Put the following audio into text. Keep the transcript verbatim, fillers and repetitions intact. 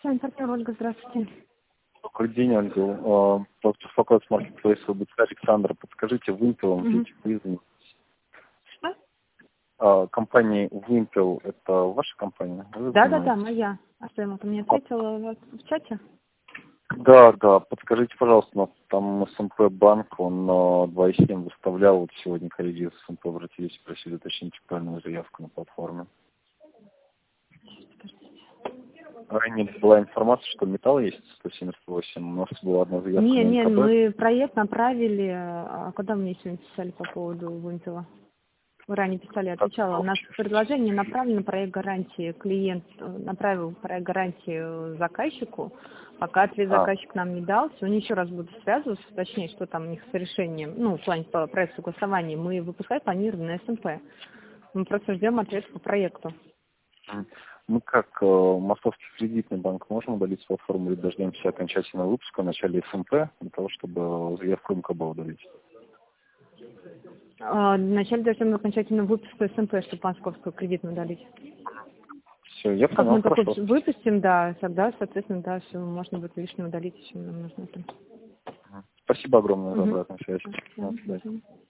С вами партнер Ольга, здравствуйте. Добрый день, Ольга. Беспокоит Marketplace ВБЦ Александр. Подскажите, Wintel, Угу. вы Что? а, компания Wintel, это ваша компания? Вы Да, да, занимаетесь? да, моя. А что, ему мне А, ответила в, в чате? да, да, подскажите, пожалуйста, у нас там СМП банк, он а, два и семь выставлял, вот сегодня коллеги из СМП обратились, просили уточнить актуальную заявку на платформе. Ранее была информация, что металл есть сто семьдесят восемь, у нас была одна заявка Не, на не, МКБ. мы проект направили. А когда мне сегодня писали по поводу Винтела? Вы ранее писали, я Так, отвечала. У нас предложение направлено проект гарантии. Клиент э, направил проект гарантии заказчику. Пока ответ а, заказчик нам не дал, сегодня еще раз буду связываться, точнее, что там у них с решением, ну, в плане по проекту согласования. Мы выпускать планируем на СМП. Мы просто ждем ответ по проекту. м. Мы как э, Московский кредитный банк можем удалить с платформы или дождемся окончательного выпуска в начале СМП для того, чтобы заявку МКБ удалить? А, Вначале должны окончательно выпуск СМП, чтобы московскую кредитную удалить. Все, я Как понял, мы только хорошо. выпустим, да, тогда, соответственно, да, все, можно будет лишнее удалить, еще нам нужно это. Спасибо огромное за Угу. обратную связь. Да, До до свидания. свидания.